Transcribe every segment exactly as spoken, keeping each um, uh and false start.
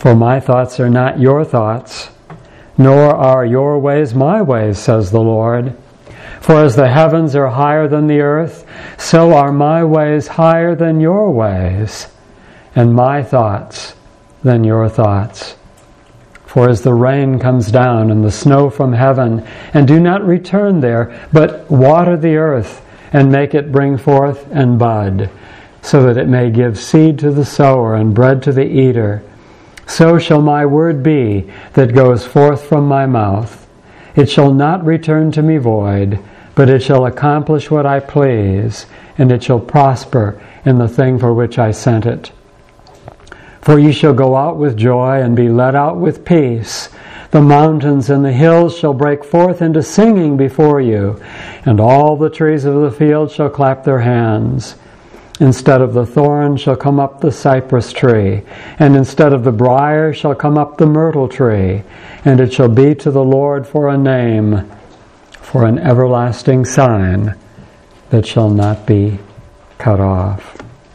For my thoughts are not your thoughts, nor are your ways my ways, says the Lord. For as the heavens are higher than the earth, so are my ways higher than your ways, and my thoughts than your thoughts. For as the rain comes down and the snow from heaven, and do not return there, but water the earth, and make it bring forth and bud, so that it may give seed to the sower and bread to the eater, so shall my word be that goes forth from my mouth. It shall not return to me void, but it shall accomplish what I please, and it shall prosper in the thing for which I sent it. For ye shall go out with joy and be led out with peace. The mountains and the hills shall break forth into singing before you, and all the trees of the field shall clap their hands. Instead of the thorn shall come up the cypress tree, and instead of the briar shall come up the myrtle tree, and it shall be to the Lord for a name, for an everlasting sign that shall not be cut off.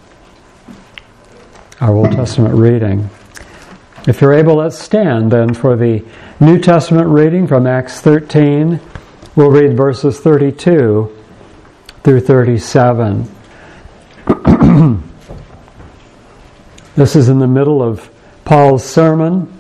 Our Old Testament reading. If you're able, let's stand then for the New Testament reading from Acts thirteen. We'll read verses thirty-two through thirty-seven. This is in the middle of Paul's sermon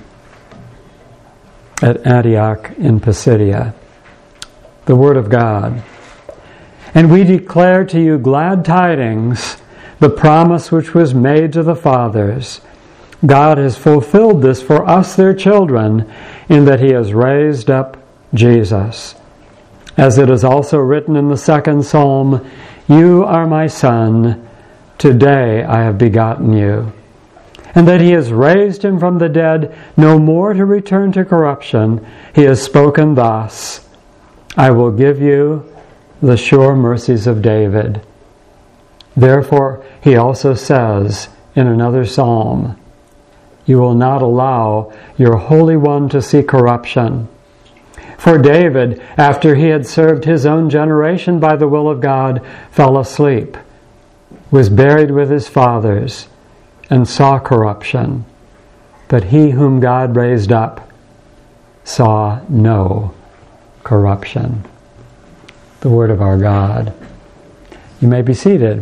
at Antioch in Pisidia. The Word of God. And we declare to you glad tidings, the promise which was made to the fathers. God has fulfilled this for us, their children, in that He has raised up Jesus. As it is also written in the second psalm, you are my son, today I have begotten you. And that He has raised Him from the dead, no more to return to corruption. He has spoken thus, I will give you the sure mercies of David. Therefore, He also says in another psalm, you will not allow your Holy One to see corruption. For David, after he had served his own generation by the will of God, fell asleep, was buried with his fathers, and saw corruption. But he whom God raised up saw no corruption. The word of our God. You may be seated.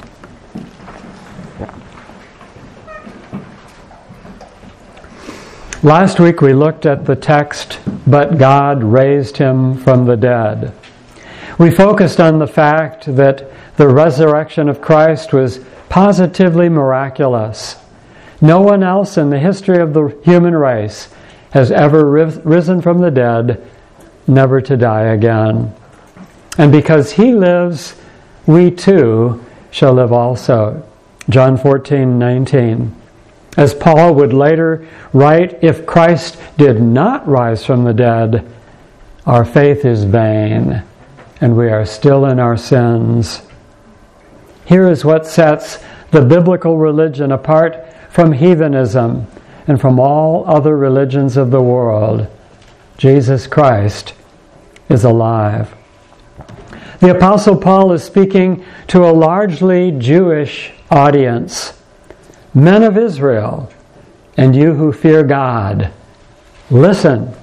Last week we looked at the text, but God raised Him from the dead. We focused on the fact that the resurrection of Christ was positively miraculous. No one else in the history of the human race has ever risen from the dead, never to die again. And because He lives, we too shall live also. John fourteen nineteen. As Paul would later write, if Christ did not rise from the dead, our faith is vain, and we are still in our sins. Here is what sets the biblical religion apart from heathenism and from all other religions of the world. Jesus Christ is alive. The Apostle Paul is speaking to a largely Jewish audience. Men of Israel, and you who fear God, listen.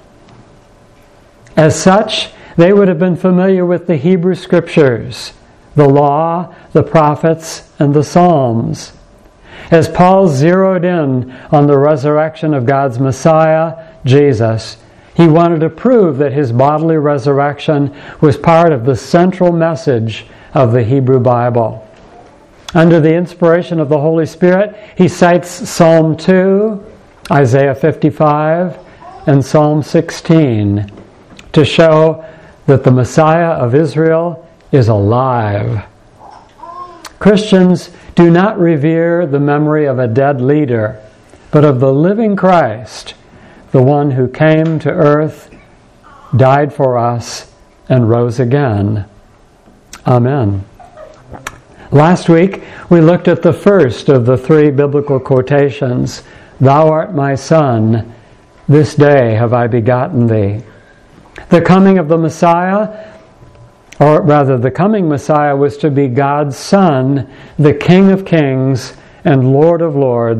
As such, they would have been familiar with the Hebrew Scriptures, the law, the prophets, and the Psalms. As Paul zeroed in on the resurrection of God's Messiah, Jesus, he wanted to prove that His bodily resurrection was part of the central message of the Hebrew Bible. Under the inspiration of the Holy Spirit, he cites Psalm two, Isaiah fifty-five, and Psalm sixteen to show that the Messiah of Israel is alive. Christians do not revere the memory of a dead leader, but of the living Christ, the one who came to earth, died for us, and rose again. Amen. Last week, we looked at the first of the three biblical quotations, Thou art my Son, this day have I begotten thee. The coming of the Messiah, or rather the coming Messiah, was to be God's Son, the King of kings and Lord of lords,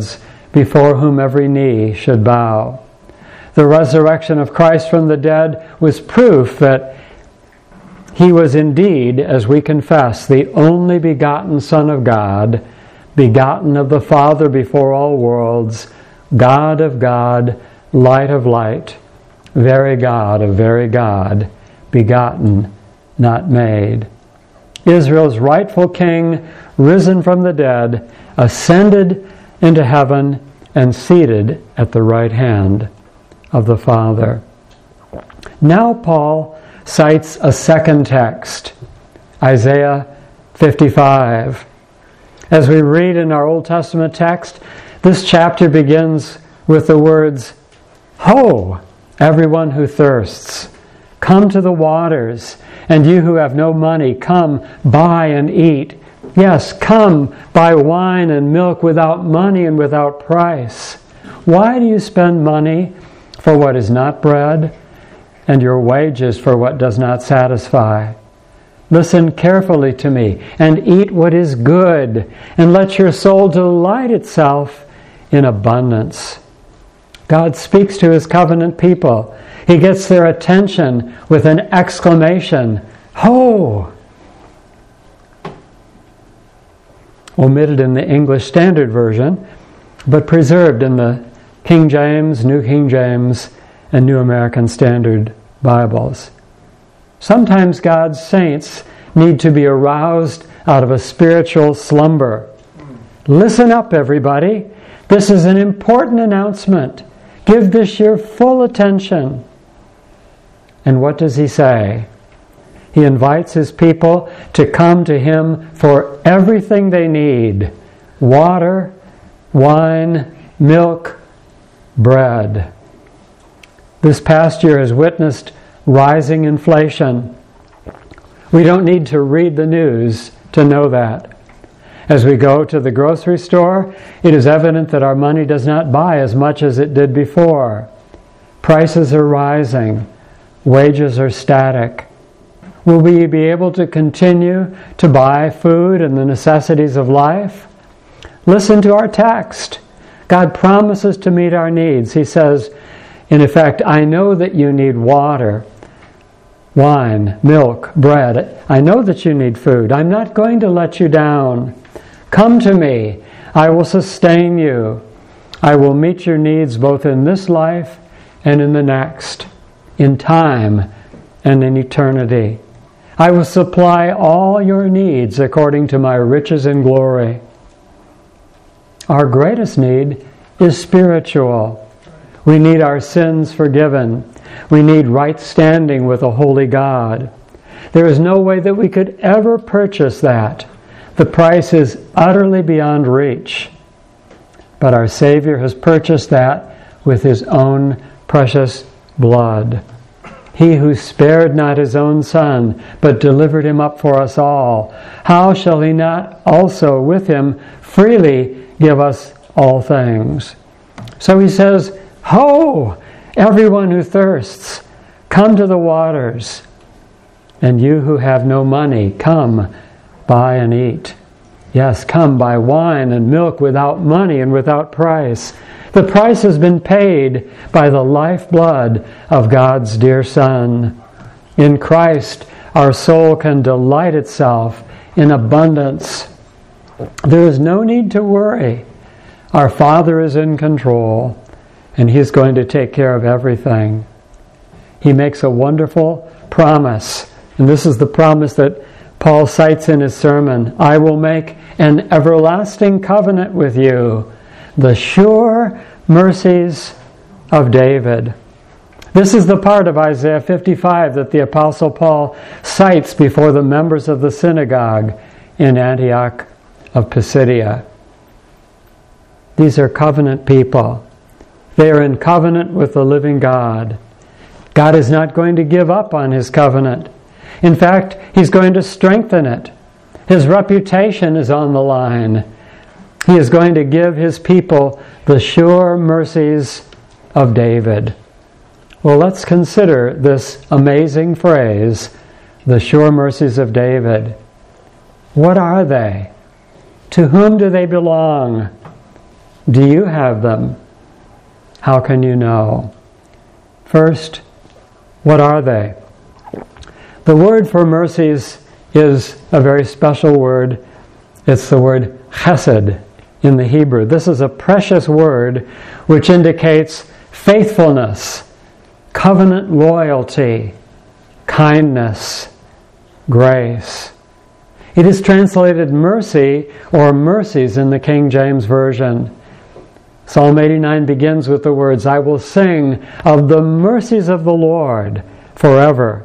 before whom every knee should bow. The resurrection of Christ from the dead was proof that he was indeed, as we confess, the only begotten Son of God, begotten of the Father before all worlds, God of God, light of light, very God of very God, begotten, not made. Israel's rightful king, risen from the dead, ascended into heaven and seated at the right hand of the Father. Now Paul cites a second text, Isaiah fifty-five. As we read in our Old Testament text, this chapter begins with the words, "Ho, everyone who thirsts, come to the waters, and you who have no money, come, buy and eat. Yes, come, buy wine and milk without money and without price. Why do you spend money for what is not bread, and your wages for what does not satisfy? Listen carefully to me, and eat what is good, and let your soul delight itself in abundance." God speaks to his covenant people. He gets their attention with an exclamation, "Ho!" Omitted in the English Standard Version, but preserved in the King James, New King James, and New American Standard Bibles. Sometimes God's saints need to be aroused out of a spiritual slumber. Listen up, everybody. This is an important announcement. Give this your full attention. And what does he say? He invites his people to come to him for everything they need: water, wine, milk, bread. This past year has witnessed rising inflation. We don't need to read the news to know that. As we go to the grocery store, it is evident that our money does not buy as much as it did before. Prices are rising. Wages are static. Will we be able to continue to buy food and the necessities of life? Listen to our text. God promises to meet our needs. He says, in effect, I know that you need water, wine, milk, bread. I know that you need food. I'm not going to let you down. Come to me. I will sustain you. I will meet your needs both in this life and in the next, in time and in eternity. I will supply all your needs according to my riches and glory. Our greatest need is spiritual. We need our sins forgiven. We need right standing with a holy God. There is no way that we could ever purchase that. The price is utterly beyond reach. But our Savior has purchased that with his own precious blood. He who spared not his own Son, but delivered him up for us all, how shall he not also with him freely give us all things? So he says, Ho, everyone who thirsts, come to the waters. And you who have no money, come, buy and eat. Yes, come, buy wine and milk without money and without price. The price has been paid by the lifeblood of God's dear Son. In Christ, our soul can delight itself in abundance. There is no need to worry. Our Father is in control, and He is going to take care of everything. He makes a wonderful promise, and this is the promise that Paul cites in his sermon. I will make an everlasting covenant with you, the sure mercies of David. This is the part of Isaiah fifty-five that the Apostle Paul cites before the members of the synagogue in Antioch of Pisidia. These are covenant people. They are in covenant with the living God. God is not going to give up on His covenant. In fact, He's going to strengthen it. His reputation is on the line. He is going to give His people the sure mercies of David. Well, let's consider this amazing phrase, the sure mercies of David. What are they? To whom do they belong? Do you have them? How can you know? First, what are they? The word for mercies is a very special word. It's the word chesed in the Hebrew. This is a precious word which indicates faithfulness, covenant loyalty, kindness, grace. It is translated mercy or mercies in the King James Version. Psalm eighty-nine begins with the words, I will sing of the mercies of the Lord forever.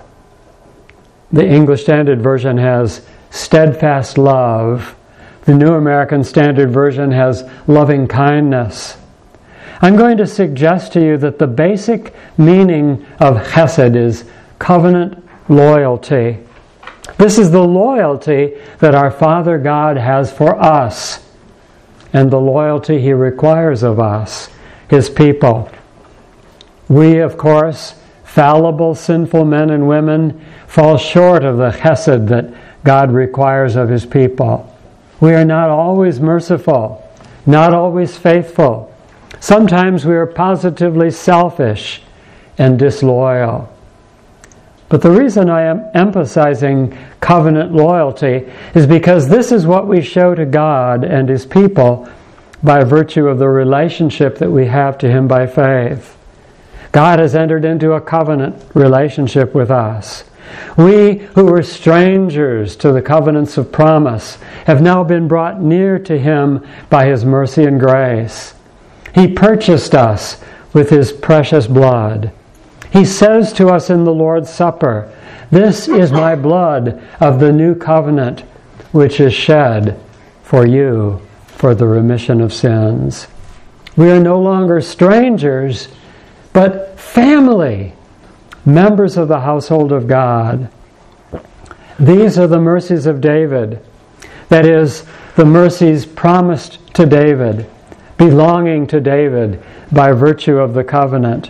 The English Standard Version has steadfast love. The New American Standard Version has loving kindness. I'm going to suggest to you that the basic meaning of chesed is covenant loyalty. This is the loyalty that our Father God has for us, and the loyalty He requires of us, His people. We, of course, fallible, sinful men and women, fall short of the chesed that God requires of His people. We are not always merciful, not always faithful. Sometimes we are positively selfish and disloyal. But the reason I am emphasizing covenant loyalty is because this is what we show to God and His people by virtue of the relationship that we have to Him by faith. God has entered into a covenant relationship with us. We who were strangers to the covenants of promise have now been brought near to Him by His mercy and grace. He purchased us with His precious blood. He says to us in the Lord's Supper, this is my blood of the new covenant, which is shed for you for the remission of sins. We are no longer strangers, but family, members of the household of God. These are the mercies of David. That is, the mercies promised to David, belonging to David by virtue of the covenant.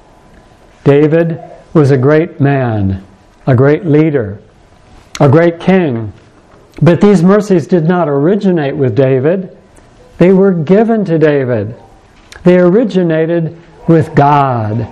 David was a great man, a great leader, a great king. But these mercies did not originate with David. They were given to David. They originated with God.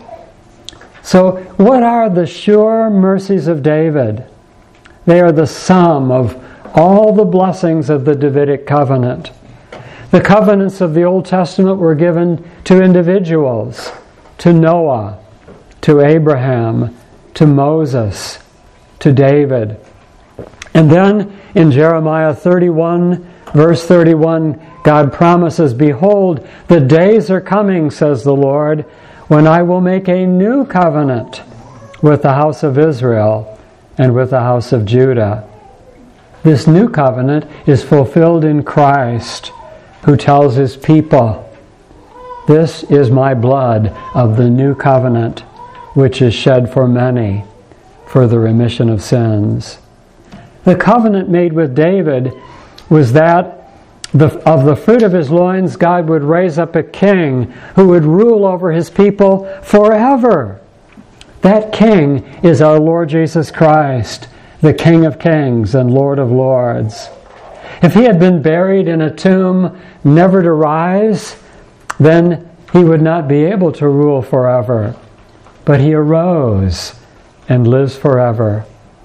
So, what are the sure mercies of David? They are the sum of all the blessings of the Davidic covenant. The covenants of the Old Testament were given to individuals, to Noah, to Abraham, to Moses, to David. And then in Jeremiah thirty-one, verse thirty-one, God promises, behold, the days are coming, says the Lord, when I will make a new covenant with the house of Israel and with the house of Judah. This new covenant is fulfilled in Christ, who tells His people, this is my blood of the new covenant, which is shed for many for the remission of sins. The covenant made with David was that the, of the fruit of his loins, God would raise up a king who would rule over His people forever. That king is our Lord Jesus Christ, the King of kings and Lord of lords. If He had been buried in a tomb, never to rise, then He would not be able to rule forever. But He arose and lives forever.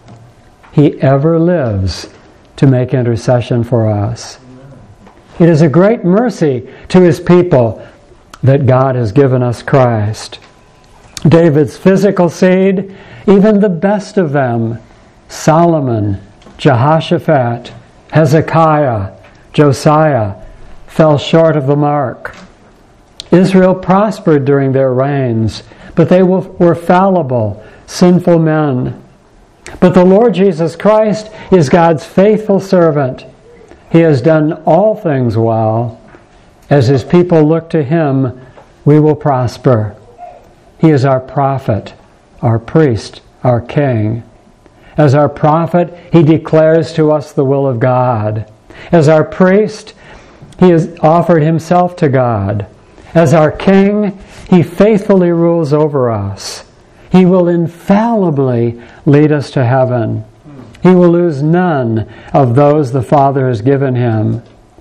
He ever lives to make intercession for us. It is a great mercy to His people that God has given us Christ. David's physical seed, even the best of them, Solomon, Jehoshaphat, Hezekiah, Josiah, fell short of the mark. Israel prospered during their reigns, but they were fallible, sinful men. But the Lord Jesus Christ is God's faithful servant. He has done all things well. As His people look to Him, we will prosper. He is our prophet, our priest, our king. As our prophet, He declares to us the will of God. As our priest, He has offered Himself to God. As our king, He faithfully rules over us. He will infallibly lead us to heaven. He will lose none of those the Father has given Him.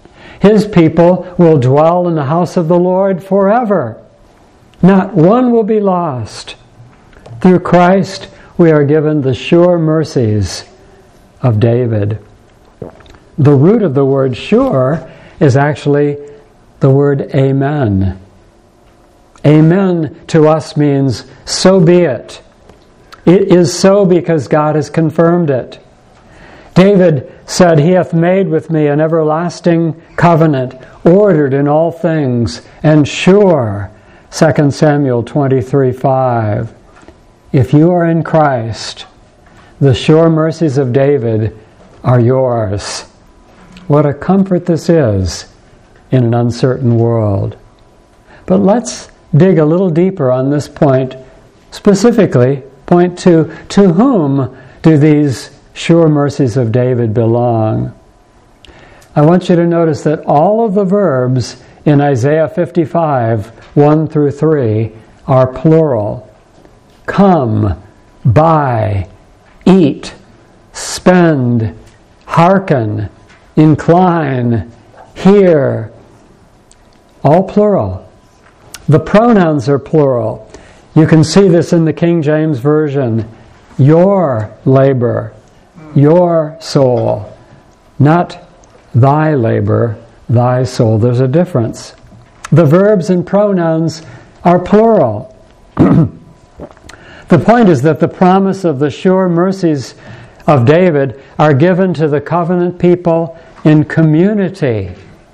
His people will dwell in the house of the Lord forever. Not one will be lost. Through Christ, we are given the sure mercies of David. The root of the word sure is actually the word amen. Amen to us means so be it. It is so because God has confirmed it. David said, He hath made with me an everlasting covenant, ordered in all things, and sure. Second Samuel twenty-three five. If you are in Christ, the sure mercies of David are yours. What a comfort this is in an uncertain world. But let's dig a little deeper on this point. Specifically, point two, to whom do these sure mercies of David belong? I want you to notice that all of the verbs in Isaiah fifty-five, one through three, are plural. Come, buy, eat, spend, hearken, incline, hear. All plural. The pronouns are plural. You can see this in the King James Version. Your labor, your soul, not thy labor, thy soul. There's a difference. The verbs and pronouns are plural. The point is that the promise of the sure mercies of David are given to the covenant people in community,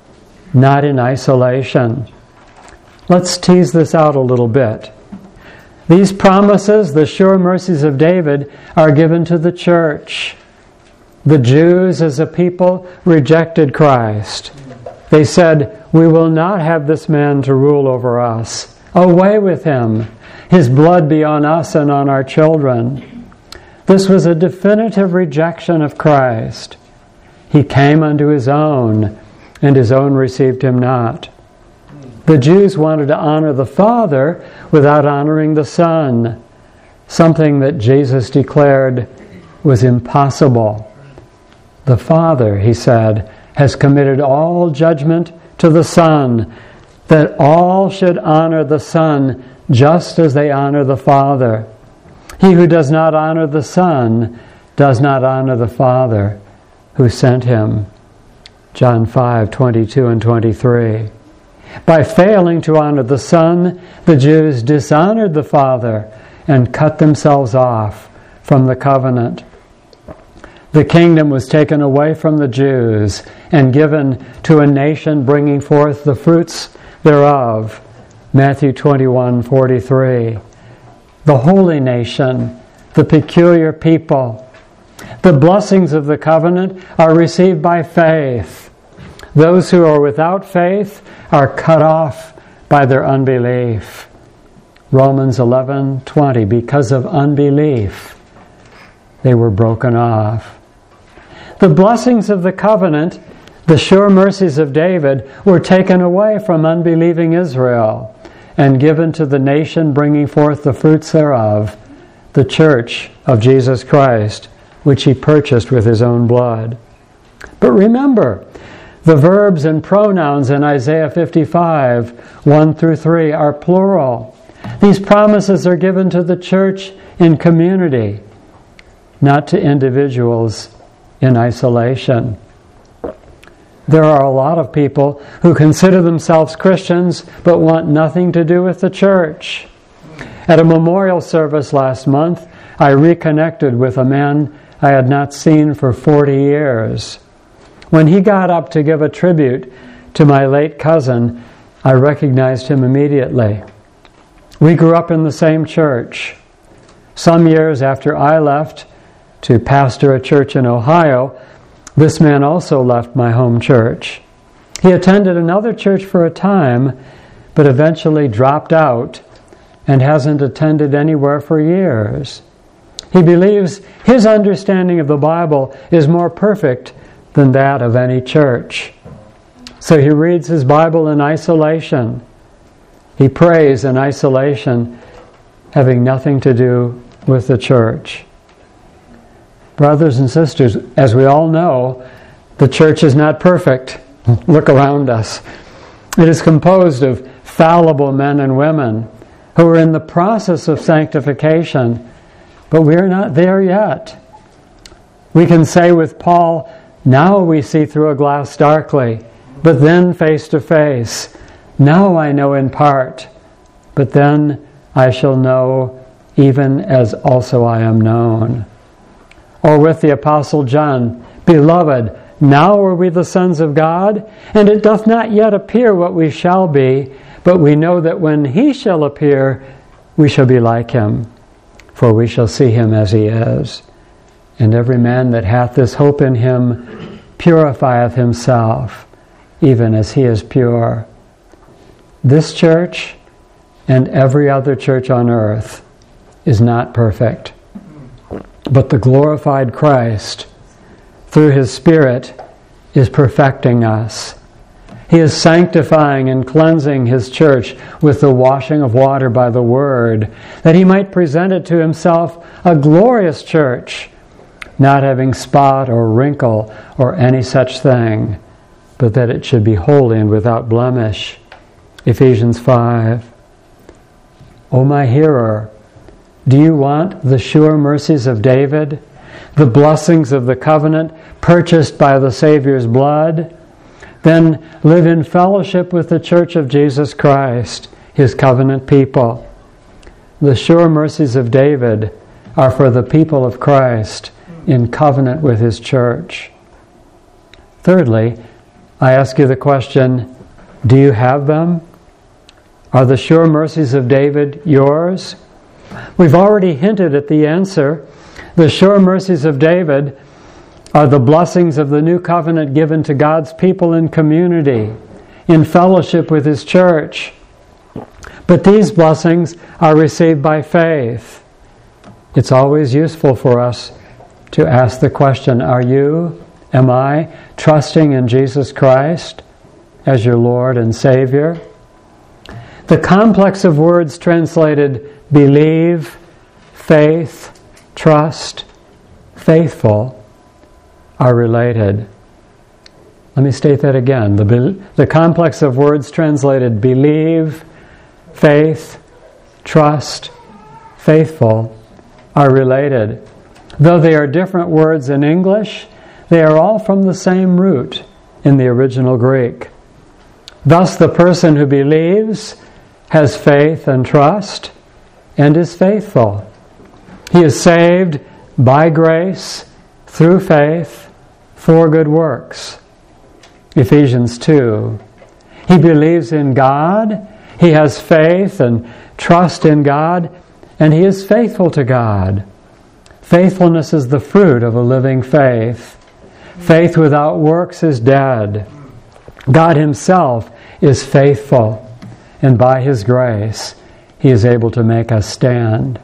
not in isolation. Let's tease this out a little bit. These promises, the sure mercies of David, are given to the church. The Jews as a people rejected Christ. They said, we will not have this man to rule over us. Away with him. His blood be on us and on our children. This was a definitive rejection of Christ. He came unto his own, and his own received him not. The Jews wanted to honor the Father without honoring the Son, something that Jesus declared was impossible. The Father, he said, has committed all judgment to the Son, that all should honor the Son just as they honor the Father. He who does not honor the Son does not honor the Father who sent him. John five, twenty-two and twenty-three. By failing to honor the Son, the Jews dishonored the Father and cut themselves off from the covenant. The kingdom was taken away from the Jews and given to a nation bringing forth the fruits thereof. Matthew twenty-one, forty-three. The holy nation, the peculiar people. The blessings of the covenant are received by faith. Those who are without faith are cut off by their unbelief. Romans eleven, twenty. Because of unbelief, they were broken off. The blessings of the covenant, the sure mercies of David, were taken away from unbelieving Israel and given to the nation bringing forth the fruits thereof, the church of Jesus Christ, which he purchased with his own blood. But remember, the verbs and pronouns in Isaiah fifty-five, one through three, are plural. These promises are given to the church in community, not to individuals in isolation. There are a lot of people who consider themselves Christians but want nothing to do with the church. At a memorial service last month, I reconnected with a man I had not seen for forty years. When he got up to give a tribute to my late cousin, I recognized him immediately. We grew up in the same church. Some years after I left to pastor a church in Ohio, this man also left my home church. He attended another church for a time, but eventually dropped out and hasn't attended anywhere for years. He believes his understanding of the Bible is more perfect than that of any church. So he reads his Bible in isolation. He prays in isolation, having nothing to do with the church. Brothers and sisters, as we all know, the church is not perfect. Look around us. It is composed of fallible men and women who are in the process of sanctification, but we are not there yet. We can say with Paul, now we see through a glass darkly, but then face to face. Now I know in part, but then I shall know even as also I am known. Or with the Apostle John, Beloved, now are we the sons of God, and it doth not yet appear what we shall be, but we know that when he shall appear, we shall be like him, for we shall see him as he is. And every man that hath this hope in him purifieth himself, even as he is pure. This church and every other church on earth is not perfect, but the glorified Christ, through his Spirit, is perfecting us. He is sanctifying and cleansing his church with the washing of water by the Word, that he might present it to himself a glorious church, not having spot or wrinkle or any such thing, but that it should be holy and without blemish. Ephesians five. O my hearer, do you want the sure mercies of David, the blessings of the covenant purchased by the Savior's blood? Then live in fellowship with the Church of Jesus Christ, his covenant people. The sure mercies of David are for the people of Christ in covenant with his church. Thirdly, I ask you the question, do you have them? Are the sure mercies of David yours? We've already hinted at the answer. The sure mercies of David are the blessings of the new covenant given to God's people in community, in fellowship with his church. But these blessings are received by faith. It's always useful for us to ask the question, are you, am I, trusting in Jesus Christ as your Lord and Savior? The complex of words translated believe, faith, trust, faithful are related. Let me state that again. The, the complex of words translated believe, faith, trust, faithful are related. Though they are different words in English, they are all from the same root in the original Greek. Thus, the person who believes has faith and trust and is faithful. He is saved by grace through faith for good works. Ephesians two. He believes in God, he has faith and trust in God, and he is faithful to God. Faithfulness is the fruit of a living faith. Faith without works is dead. God himself is faithful, and by his grace, he is able to make us stand.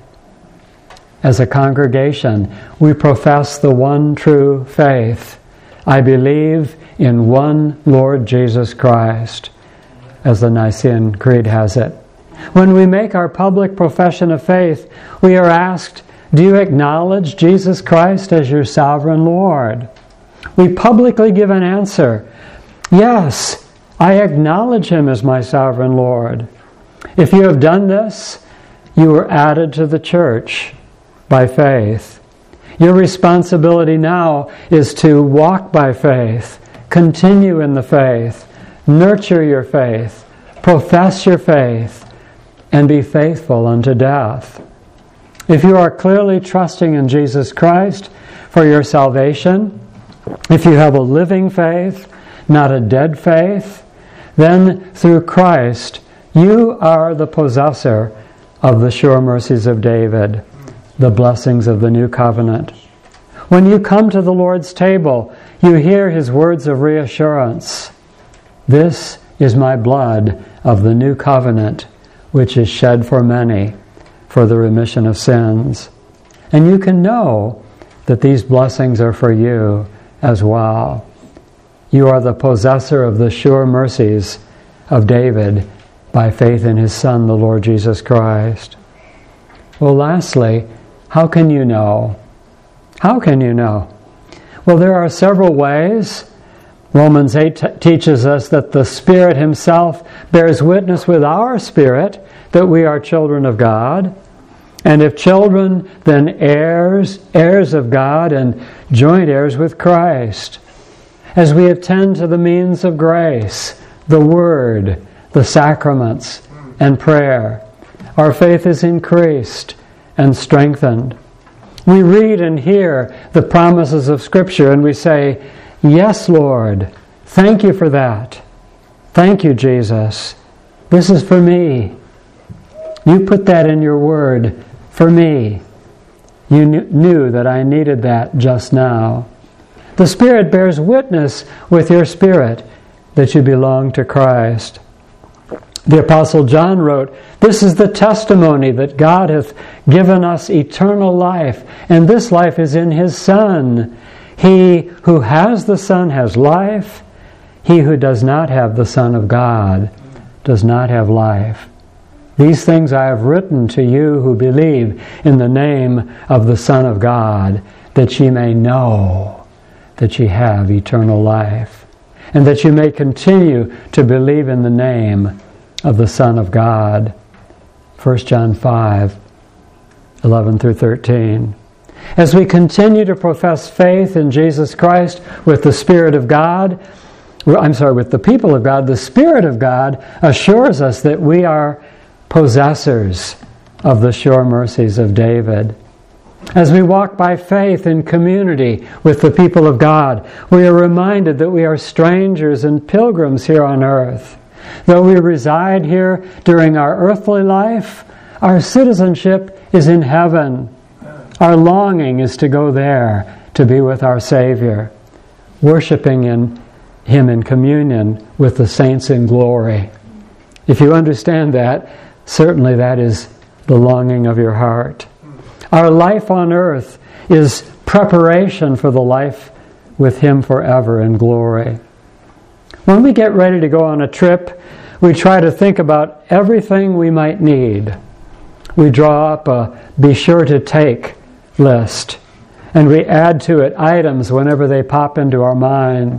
As a congregation, we profess the one true faith. I believe in one Lord Jesus Christ, as the Nicene Creed has it. When we make our public profession of faith, we are asked, do you acknowledge Jesus Christ as your sovereign Lord? We publicly give an answer, yes, I acknowledge him as my sovereign Lord. If you have done this, you were added to the church by faith. Your responsibility now is to walk by faith, continue in the faith, nurture your faith, profess your faith, and be faithful unto death. If you are clearly trusting in Jesus Christ for your salvation, if you have a living faith, not a dead faith, then through Christ you are the possessor of the sure mercies of David, the blessings of the new covenant. When you come to the Lord's table, you hear his words of reassurance. This is my blood of the new covenant, which is shed for many for the remission of sins. And you can know that these blessings are for you as well. You are the possessor of the sure mercies of David by faith in his Son, the Lord Jesus Christ. Well, lastly, how can you know? How can you know? Well, there are several ways. Romans eight t- teaches us that the Spirit Himself bears witness with our spirit that we are children of God. And if children, then heirs, heirs of God and joint heirs with Christ. As we attend to the means of grace, the Word, the sacraments, and prayer, our faith is increased and strengthened. We read and hear the promises of Scripture and we say, "Yes, Lord, thank you for that. Thank you, Jesus. This is for me. You put that in your word for me. You knew that I needed that just now." The Spirit bears witness with your spirit that you belong to Christ. The Apostle John wrote, "This is the testimony that God hath given us eternal life, and this life is in His Son. He who has the Son has life. He who does not have the Son of God does not have life. These things I have written to you who believe in the name of the Son of God, that ye may know that ye have eternal life, and that you may continue to believe in the name of the Son of God." First John five, eleven through thirteen. As we continue to profess faith in Jesus Christ with the Spirit of God, I'm sorry, with the people of God, the Spirit of God assures us that we are possessors of the sure mercies of David. As we walk by faith in community with the people of God, we are reminded that we are strangers and pilgrims here on earth. Though we reside here during our earthly life, our citizenship is in heaven. Our longing is to go there, to be with our Savior, worshiping in Him in communion with the saints in glory. If you understand that, certainly that is the longing of your heart. Our life on earth is preparation for the life with Him forever in glory. When we get ready to go on a trip, we try to think about everything we might need. We draw up a be sure to take list, and we add to it items whenever they pop into our mind.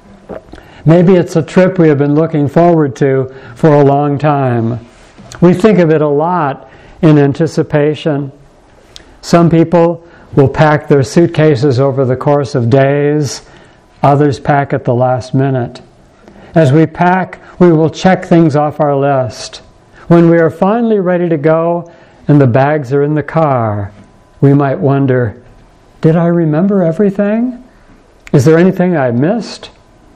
Maybe it's a trip we have been looking forward to for a long time. We think of it a lot in anticipation. Some people will pack their suitcases over the course of days. Others pack at the last minute. As we pack, we will check things off our list. When we are finally ready to go and the bags are in the car, we might wonder, did I remember everything? Is there anything I missed?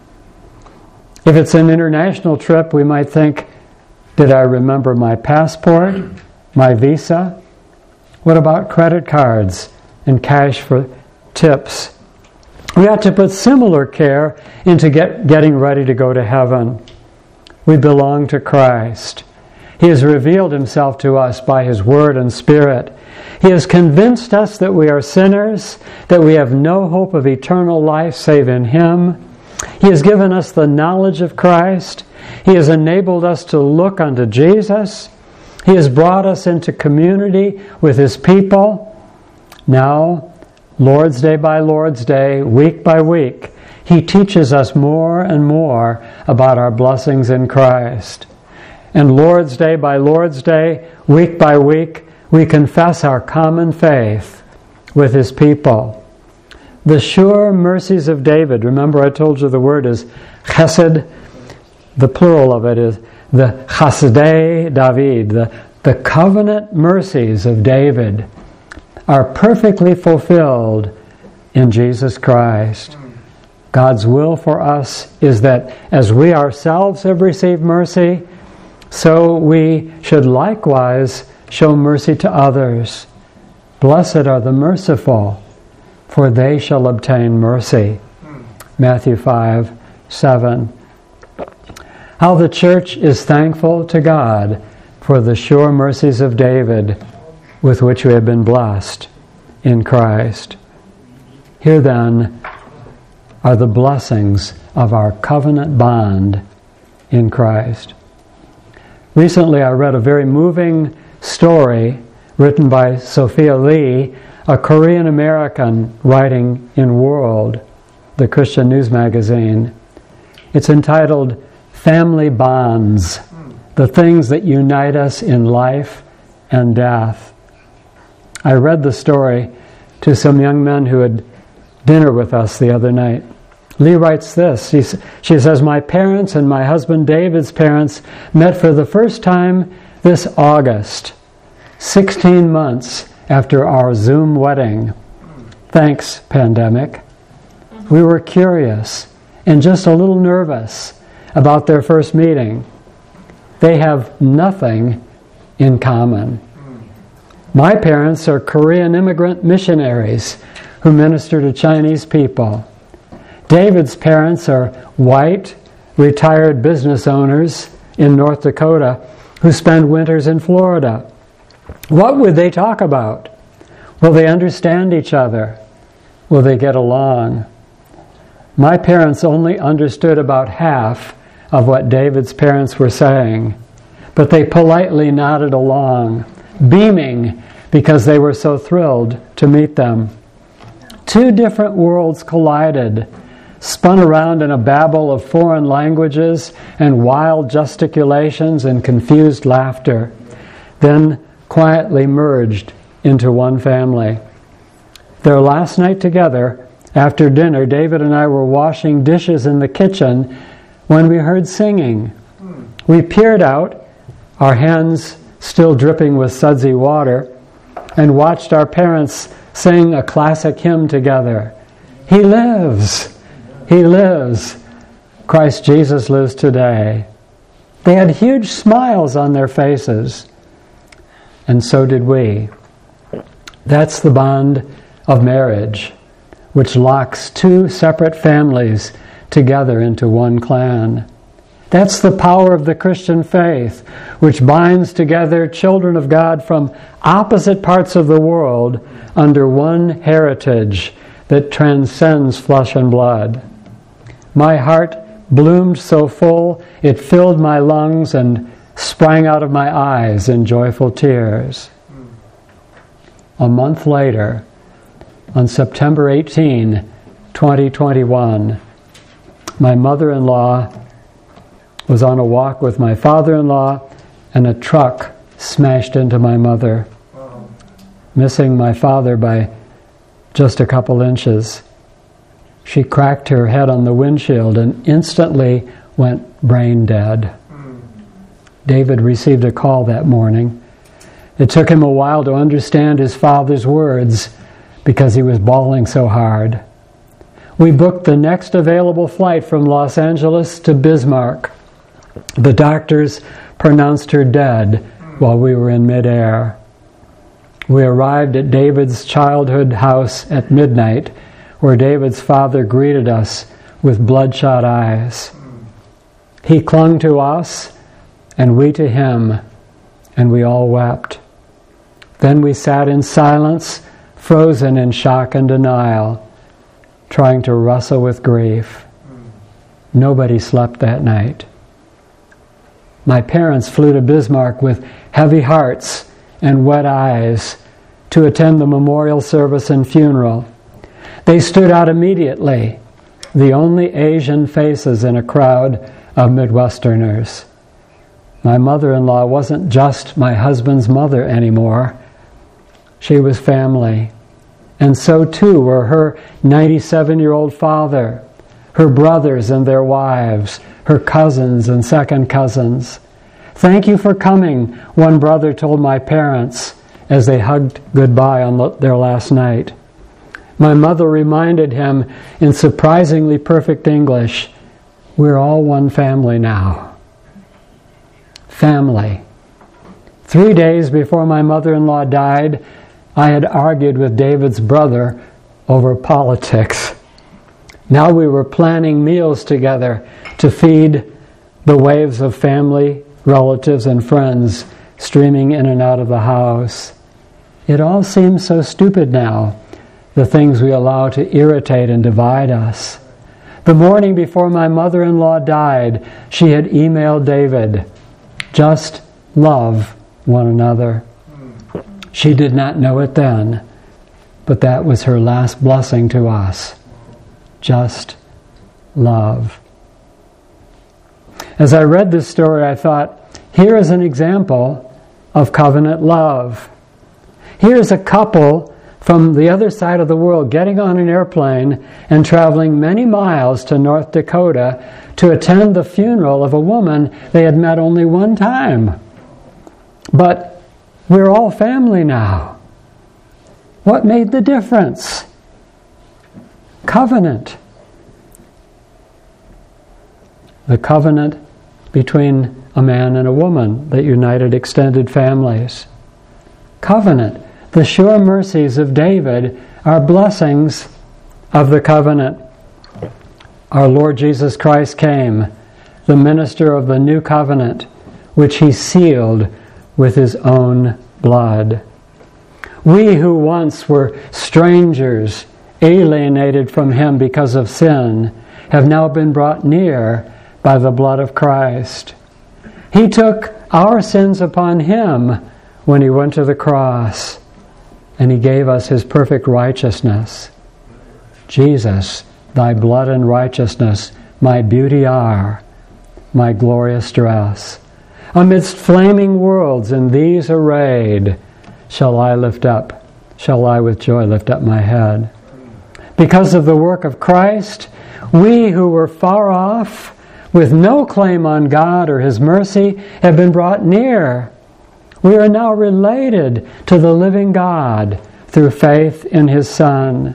If it's an international trip, we might think, did I remember my passport, my visa? What about credit cards and cash for tips? We ought to put similar care into get, getting ready to go to heaven. We belong to Christ. He has revealed Himself to us by His Word and Spirit. He has convinced us that we are sinners, that we have no hope of eternal life save in Him. He has given us the knowledge of Christ. He has enabled us to look unto Jesus. He has brought us into community with His people. Now, Lord's Day by Lord's Day, week by week, He teaches us more and more about our blessings in Christ. And Lord's Day by Lord's Day, week by week, we confess our common faith with His people. The sure mercies of David, remember I told you the word is chesed, the plural of it is the chasdei David, the, the covenant mercies of David are perfectly fulfilled in Jesus Christ. God's will for us is that as we ourselves have received mercy, so we should likewise show mercy to others. Blessed are the merciful, for they shall obtain mercy. Matthew five, seven. How the church is thankful to God for the sure mercies of David with which we have been blessed in Christ. Here then are the blessings of our covenant bond in Christ. Recently I read a very moving story written by Sophia Lee, a Korean American writing in World, the Christian news magazine. It's entitled Family Bonds, the things that unite us in life and death. I read the story to some young men who had dinner with us the other night. Lee writes this. She, she says, "My parents and my husband David's parents met for the first time this August, sixteen months after our Zoom wedding. Thanks, pandemic. We were curious and just a little nervous about their first meeting. They have nothing in common. My parents are Korean immigrant missionaries who minister to Chinese people. David's parents are white, retired business owners in North Dakota who spend winters in Florida. What would they talk about? Will they understand each other? Will they get along? My parents only understood about half of what David's parents were saying, but they politely nodded along, beaming because they were so thrilled to meet them. Two different worlds collided, spun around in a babble of foreign languages and wild gesticulations and confused laughter, then quietly merged into one family. Their last night together, after dinner, David and I were washing dishes in the kitchen when we heard singing. We peered out, our hands still dripping with sudsy water, and watched our parents sing a classic hymn together. He lives! He lives! Christ Jesus lives today. They had huge smiles on their faces, and so did we. That's the bond of marriage, which locks two separate families together into one clan. That's the power of the Christian faith, which binds together children of God from opposite parts of the world under one heritage that transcends flesh and blood. My heart bloomed so full it filled my lungs and sprang out of my eyes in joyful tears. A month later, on September eighteenth, twenty twenty-one, my mother-in-law was on a walk with my father-in-law and a truck smashed into my mother, wow. Missing my father by just a couple inches. She cracked her head on the windshield and instantly went brain dead. Mm. David received a call that morning. It took him a while to understand his father's words because he was bawling so hard. We booked the next available flight from Los Angeles to Bismarck. The doctors pronounced her dead while we were in midair. We arrived at David's childhood house at midnight, where David's father greeted us with bloodshot eyes. He clung to us, and we to him, and we all wept. Then we sat in silence, frozen in shock and denial, trying to wrestle with grief. Nobody slept that night. My parents flew to Bismarck with heavy hearts and wet eyes to attend the memorial service and funeral. They stood out immediately, the only Asian faces in a crowd of Midwesterners. My mother-in-law wasn't just my husband's mother anymore. She was family. And so too were her ninety-seven-year-old father, her brothers and their wives, her cousins and second cousins. Thank you for coming, one brother told my parents as they hugged goodbye on the, their last night. My mother reminded him in surprisingly perfect English, we're all one family now. Family. Three days before my mother-in-law died, I had argued with David's brother over politics. Now we were planning meals together to feed the waves of family, relatives, and friends streaming in and out of the house. It all seems so stupid now, the things we allow to irritate and divide us. The morning before my mother-in-law died, she had emailed David, just love one another. She did not know it then, but that was her last blessing to us. Just love. As I read this story, I thought, here is an example of covenant love. Here's a couple from the other side of the world getting on an airplane and traveling many miles to North Dakota to attend the funeral of a woman they had met only one time. But we're all family now. What made the difference? Covenant. The covenant between a man and a woman that united extended families. Covenant. The sure mercies of David are blessings of the covenant. Our Lord Jesus Christ came, the minister of the new covenant, which he sealed with his own blood. We who once were strangers, alienated from him because of sin, have now been brought near by the blood of Christ. He took our sins upon him when he went to the cross, and he gave us his perfect righteousness. Jesus, thy blood and righteousness, my beauty are, my glorious dress. Amidst flaming worlds in these arrayed, shall I lift up, shall I with joy lift up my head. Because of the work of Christ, we who were far off, with no claim on God or his mercy, have been brought near. We are now related to the living God through faith in his Son.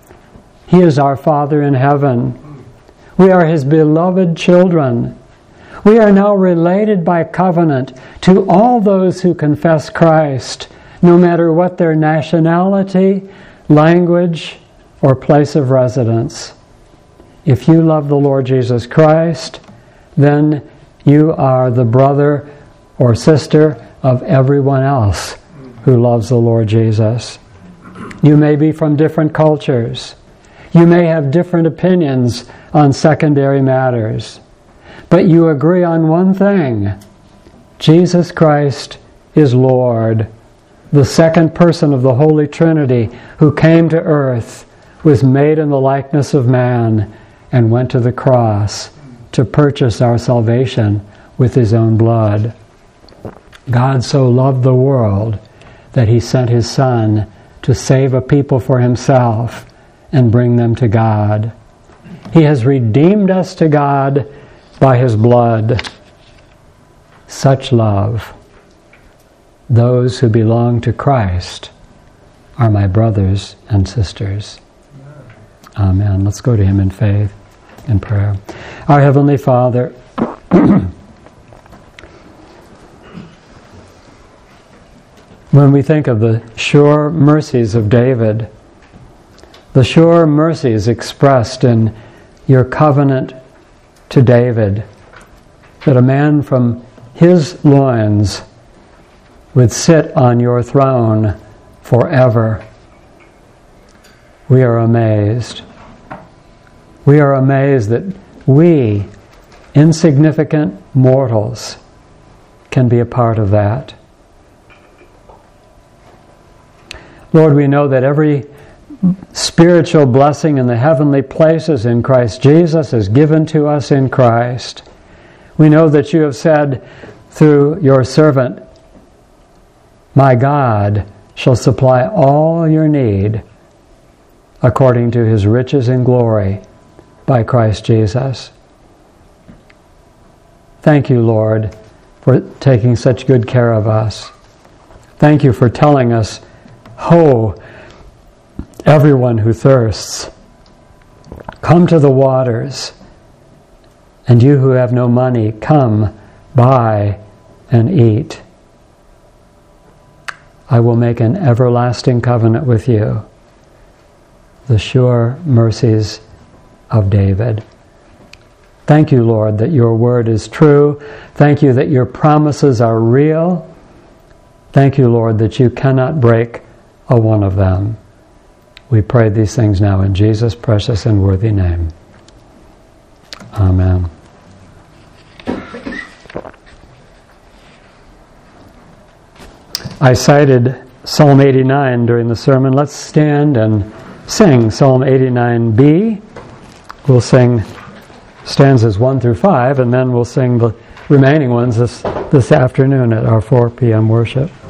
He is our Father in heaven. We are his beloved children. We are now related by covenant to all those who confess Christ, no matter what their nationality, language, or place of residence. If you love the Lord Jesus Christ, then you are the brother or sister of everyone else who loves the Lord Jesus. You may be from different cultures. You may have different opinions on secondary matters. But you agree on one thing. Jesus Christ is Lord. The second person of the Holy Trinity who came to earth, was made in the likeness of man, and went to the cross to purchase our salvation with his own blood. God so loved the world that he sent his Son to save a people for himself and bring them to God. He has redeemed us to God by his blood. Such love. Those who belong to Christ are my brothers and sisters. Amen. Let's go to him in faith and prayer. Our Heavenly Father, when we think of the sure mercies of David, the sure mercies expressed in your covenant to David, that a man from his loins would sit on your throne forever, we are amazed. We are amazed that we, insignificant mortals, can be a part of that. Lord, we know that every spiritual blessing in the heavenly places in Christ Jesus is given to us in Christ. We know that you have said through your servant, my God shall supply all your need according to his riches in glory by Christ Jesus. Thank you, Lord, for taking such good care of us. Thank you for telling us, ho, everyone who thirsts, come to the waters, and you who have no money, come, buy, and eat. I will make an everlasting covenant with you. The sure mercies of David. Thank you, Lord, that your word is true. Thank you that your promises are real. Thank you, Lord, that you cannot break a one of them. We pray these things now in Jesus' precious and worthy name. Amen. I cited Psalm eighty-nine during the sermon. Let's stand and sing Psalm eighty-nine B. We'll sing stanzas one through five, and then we'll sing the remaining ones this, this afternoon at our four p.m. worship.